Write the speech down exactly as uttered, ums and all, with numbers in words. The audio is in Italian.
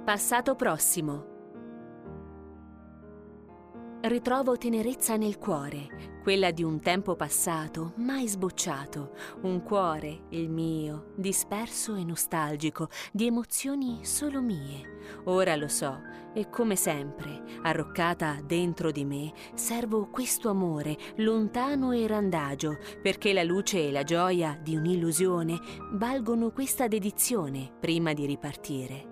Passato prossimo. Ritrovo tenerezza nel cuore, quella di un tempo passato, mai sbocciato. Un cuore, il mio, disperso e nostalgico, di emozioni solo mie. Ora lo so, e come sempre, arroccata dentro di me, servo questo amore, lontano e randagio, perché la luce e la gioia di un'illusione valgono questa dedizione prima di ripartire.